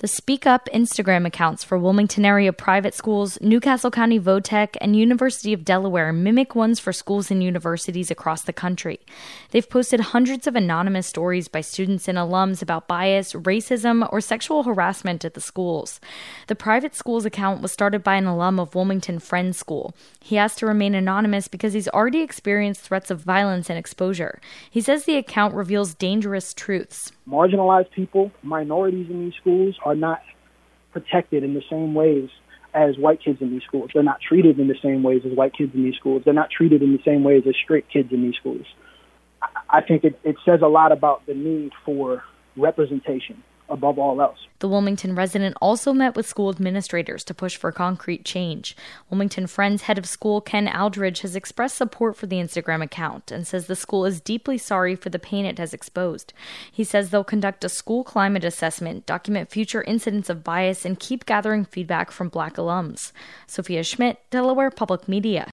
The Speak Up Instagram accounts for Wilmington area private schools, Newcastle County Vo-Tech, and University of Delaware mimic ones for schools and universities across the country. They've posted hundreds of anonymous stories by students and alums about bias, racism, or sexual harassment at the schools. The private schools account was started by an alum of Wilmington Friends School. He asked to remain anonymous because he's already experienced threats of violence and exposure. He says the account reveals dangerous truths. Marginalized people, minorities in these schools are not protected in the same ways as white kids in these schools. They're not treated in the same ways as white kids in these schools. They're not treated in the same ways as straight kids in these schools. I think it says a lot about the need for representation above all else. The Wilmington resident also met with school administrators to push for concrete change. Wilmington Friends head of school Ken Aldridge has expressed support for the Instagram account and says the school is deeply sorry for the pain it has exposed. He says they'll conduct a school climate assessment, document future incidents of bias, and keep gathering feedback from Black alums. Sophia Schmidt, Delaware Public Media.